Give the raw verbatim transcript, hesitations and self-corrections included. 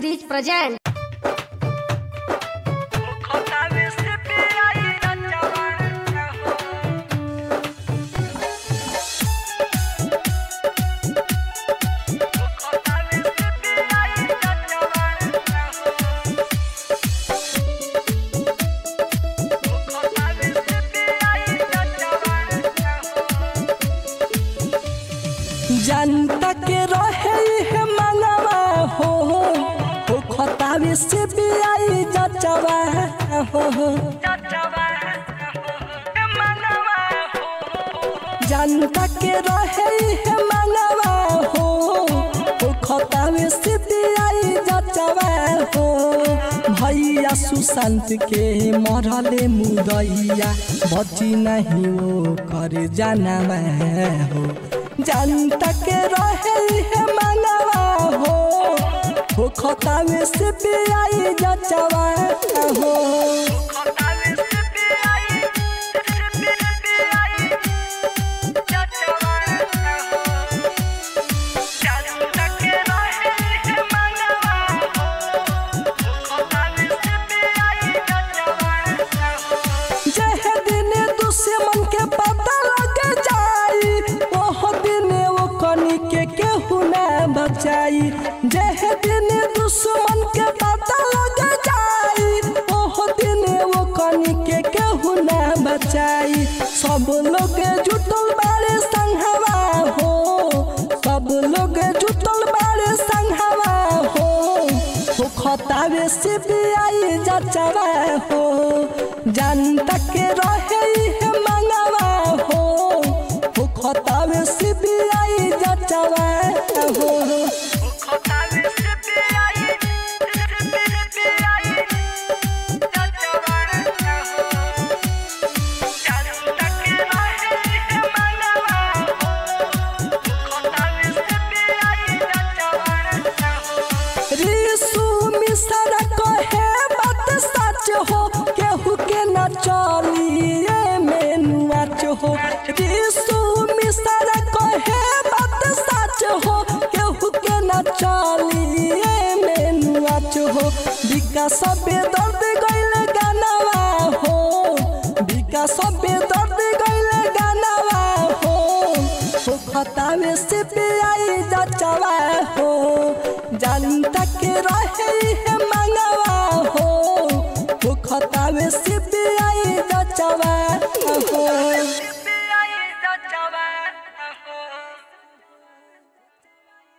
Reach present. जनता के रहे है मनवा हो हो खतावे से भी आई जचवा हो जनता के रहे है मनवा हो हो खतावे से भी आई जचवा हो भैया सुशांत के मरले मुदैया बची नहीं वो कर जानवा हो जनता के रहे है मनवा हो हो खतावे से भी आई जचवा हो जह दिन दुश्मन के पता लग जाई ओह दिन वो कनी के केहू ना बचाई जह दिन दुश्मन के पता लग जाई ओह दिन वो कनी के केहू ना बचाई सब लोग जुटल बारे संघवा हो सब लोग जुटल बारे संघवा हो हो खतावे से भी आई जचवा हो जनता के रहे है मनवा हो हो खतावे से भी आई जचवा हो हो केहू के न चलिए मेनुआच हो यीशु मिसरा कहे बात सच हो केहू के न चलिए मेनुआच हो विकास बे दर्द गइल गानवा हो विकास बे दर्द गइल गानवा हो हो खतावे से भी आई जचवा हो जनता के रहे है